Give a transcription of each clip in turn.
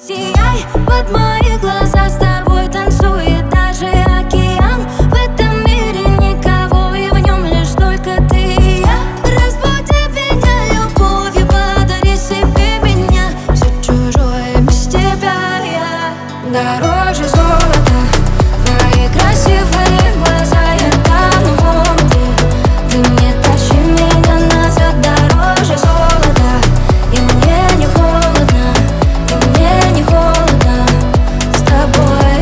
Сияй, под мои глаза, с тобой танцует даже океан. В этом мире никого, и в нем лишь только ты и я. Разбуди меня любовью, подари себе меня. Все чужое без тебя я дороже золота. Твои красивые глаза, я тону в омуте. Ты не тащи меня назад, дороже золота. И мне не холодно, и мне не холодно с тобой.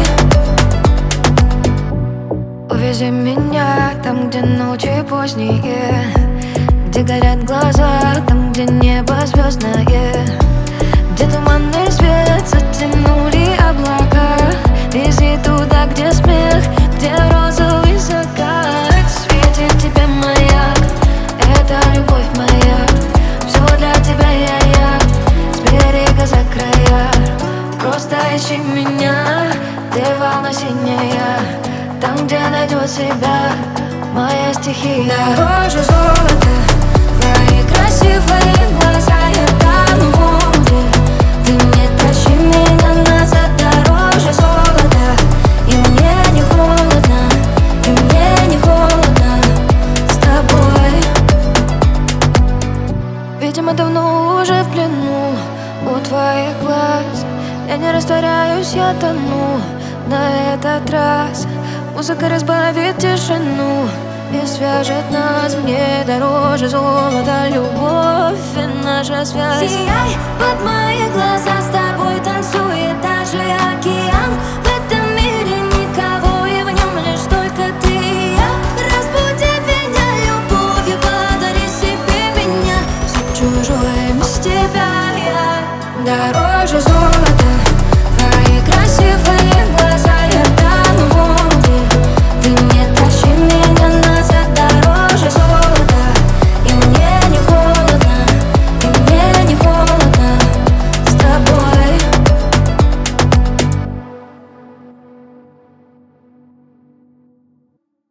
Увези меня там, где ночи поздние, где горят глаза, там, где небо звездное, где туманный свет затянули облака. Вези туда, где смех, где розовый закат. Светит тебе маяк, это любовь моя. Все для тебя я с берега за края. Просто ищи меня, где волна синяя, там, где найдет себя моя стихия. Дороже золота, твои красивые глаза, я тону в омуте. Ты не тащи меня назад, дороже золота. И мне не холодно, и мне не холодно с тобой. Видимо, давно уже в плену у твоих глаз. Я не растворяюсь, я тону на этот раз. Музыка разбавит тишину и свяжет нас. Мне дороже золота любовь и наша связь. Сияй, под мои глаза, с тобой танцует даже океан. В этом мире никого, и в нем лишь только ты и я. Разбуди меня любовью, подари себе меня. Все чужое без тебя я дороже золота.